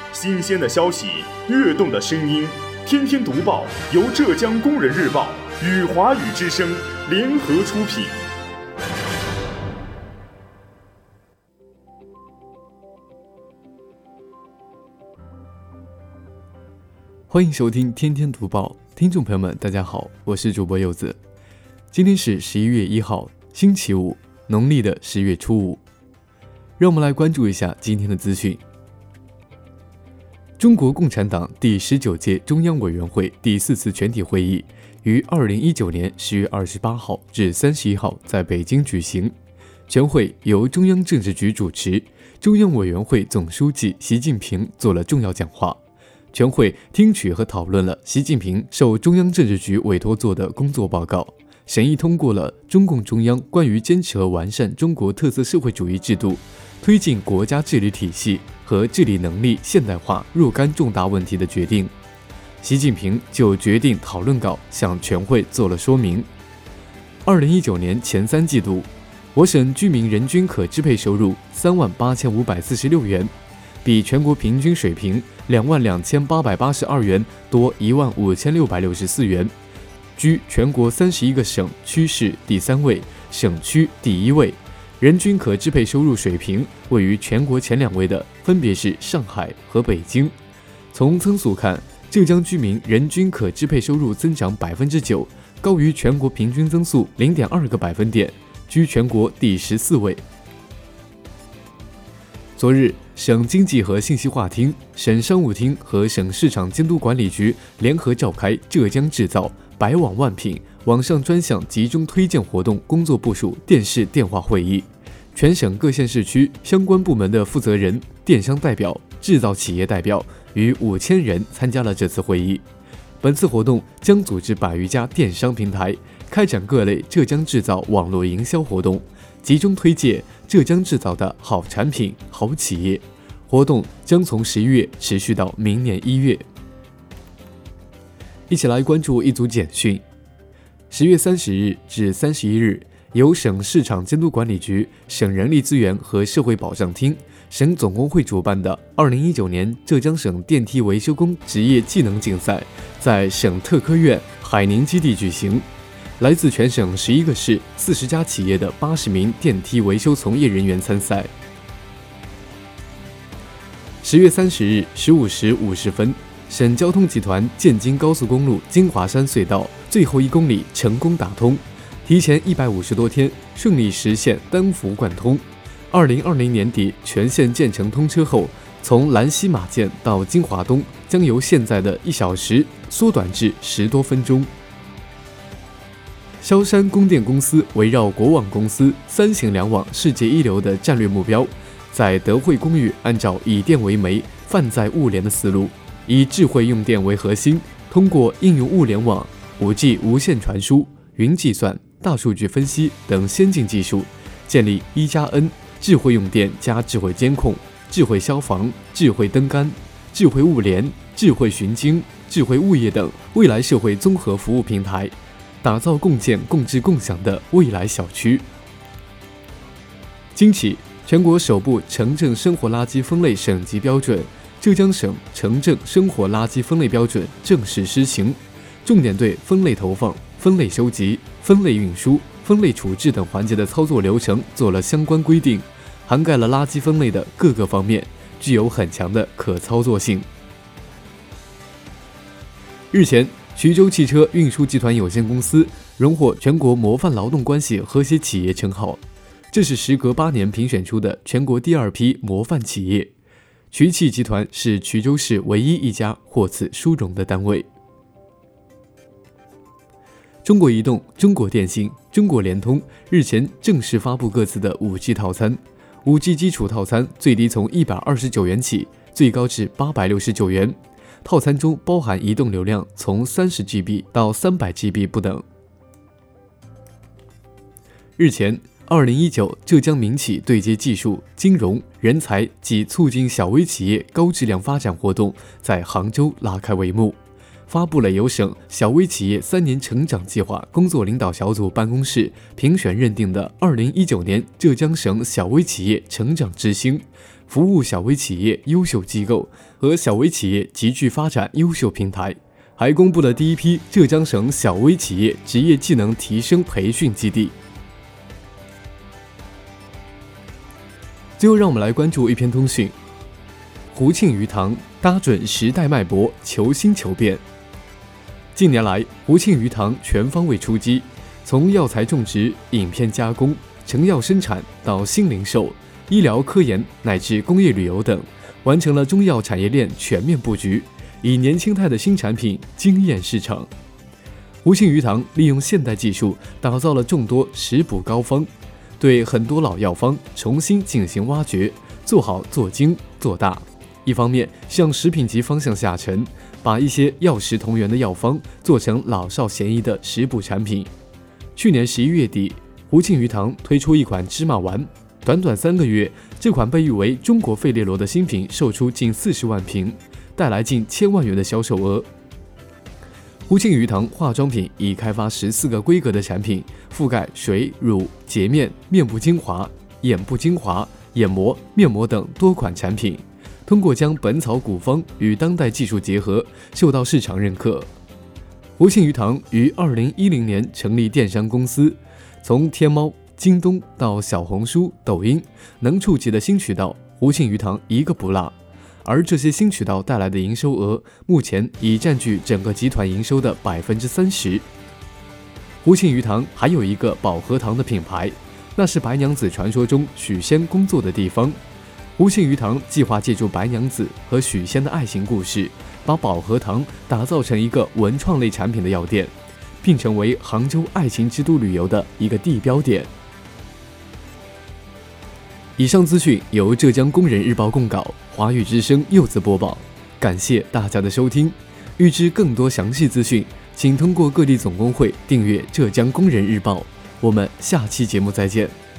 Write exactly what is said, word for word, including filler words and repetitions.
新鲜的消息，跃动的声音。天天读报由浙江工人日报与华语之声联合出品。 欢迎收听天天读报，听众朋友们大家好，我是主播柚子。今天是十一月一号，星期五，农历的十月初五。让我们来关注一下今天的资讯。中国共产党第十九届中央委员会第四次全体会议于二零一九年十月二十八号至三十一号在北京举行。全会由中央政治局主持，中央委员会总书记习近平做了重要讲话。全会听取和讨论了习近平受中央政治局委托做的工作报告，审议通过了中共中央关于坚持和完善中国特色社会主义制度，推进国家治理体系和治理能力现代化若干重大问题的决定。习近平就决定讨论稿向全会做了说明。二零一九年前三季度，我省居民人均可支配收入三万八千五百四十六元，比全国平均水平两万两千八百八十二元多一万五千六百六十四元，居全国三十一个省区市第三位，省区第一位。人均可支配收入水平位于全国前两位的分别是上海和北京。从增速看，浙江居民人均可支配收入增长百分之九，高于全国平均增速零点二个百分点，居全国第十四位。昨日，省经济和信息化厅、省商务厅和省市场监督管理局联合召开浙江制造百网万品网上专项集中推荐活动工作部署电视电话会议，全省各县市区相关部门的负责人、电商代表、制造企业代表逾五千人参加了这次会议。本次活动将组织百余家电商平台开展各类浙江制造网络营销活动，集中推介浙江制造的好产品、好企业。活动将从十一月持续到明年一月。一起来关注一组简讯。十月三十日至三十一日，由省市场监督管理局、省人力资源和社会保障厅、省总工会主办的二零一九年浙江省电梯维修工职业技能竞赛在省特科院海宁基地举行。来自全省十一个市、四十家企业的八十名电梯维修从业人员参赛。十月三十日十五时五十分，省交通集团建京高速公路金华山隧道最后一公里成功打通，提前一百五十多天顺利实现单幅贯通。二零二零年底全线建成通车后，从兰溪马涧到金华东将由现在的一小时缩短至十多分钟。萧山供电公司围绕国网公司三型两网世界一流的战略目标，在德惠公寓按照以电为媒、泛在物联的思路，以智慧用电为核心，通过应用物联网、五 G 无线传输、云计算、大数据分析等先进技术，建立一加 N 智慧用电加智慧监控、智慧消防、智慧灯杆、智慧物联、智慧巡经、智慧物业等未来社会综合服务平台，打造共建共治共享的未来小区。今起，全国首部城镇生活垃圾分类省级标准浙江省城镇生活垃圾分类标准正式施行，重点对分类投放、分类收集、分类运输、分类处置等环节的操作流程做了相关规定，涵盖了垃圾分类的各个方面，具有很强的可操作性。日前，徐州汽车运输集团有限公司荣获全国模范劳动关系和谐企业称号，这是时隔八年评选出的全国第二批模范企业。徐汽集团是衢州市唯一一家获此殊荣的单位。中国移动、中国电信、中国联通日前正式发布各自的 五 G 套餐。五 G 基础套餐最低从一百二十九元起，最高至八百六十九元。套餐中包含移动流量从 三十 G B 到 三百 G B 不等。日前，二零一九浙江民企对接技术、金融、人才及促进小微企业高质量发展活动在杭州拉开帷幕，发布了由省小微企业三年成长计划工作领导小组办公室评选认定的二零一九年浙江省小微企业成长之星， 服务小微企业优秀机构和小微企业集聚发展优秀平台，还公布了第一批浙江省小微企业职业技能提升培训基地。最后，让我们来关注一篇通讯：胡庆余堂搭准时代脉搏，求新求变。近年来，胡庆余堂全方位出击，从药材种植、饮片加工、成药生产到新零售、医疗科研乃至工业旅游等，完成了中药产业链全面布局，以年轻态的新产品惊艳市场。胡庆余堂利用现代技术打造了众多食补膏方，对很多老药方重新进行挖掘，做好做精做大。一方面向食品级方向下沉，把一些药食同源的药方做成老少咸宜的食补产品。去年十一月底，胡庆余堂推出一款芝麻丸，短短三个月，这款被誉为中国费列罗的新品售出近四十万瓶，带来近千万元的销售额。胡庆余堂化妆品已开发十四个规格的产品，覆盖水、乳、洁面、面部精华、眼部精华、眼膜、面膜等多款产品。通过将本草古方与当代技术结合，受到市场认可。胡庆余堂于二零一零年成立电商公司，从天猫、京东到小红书、抖音，能触及的新渠道，胡庆余堂一个不落。而这些新渠道带来的营收额，目前已占据整个集团营收的百分之三十。胡庆余堂还有一个保和堂的品牌，那是白娘子传说中许仙工作的地方。胡庆余堂计划借助白娘子和许仙的爱情故事，把保和堂打造成一个文创类产品的药店，并成为杭州爱情之都旅游的一个地标点。以上资讯由浙江工人日报供稿，华语之声柚子播报，感谢大家的收听。欲知更多详细资讯，请通过各地总工会订阅浙江工人日报。我们下期节目再见。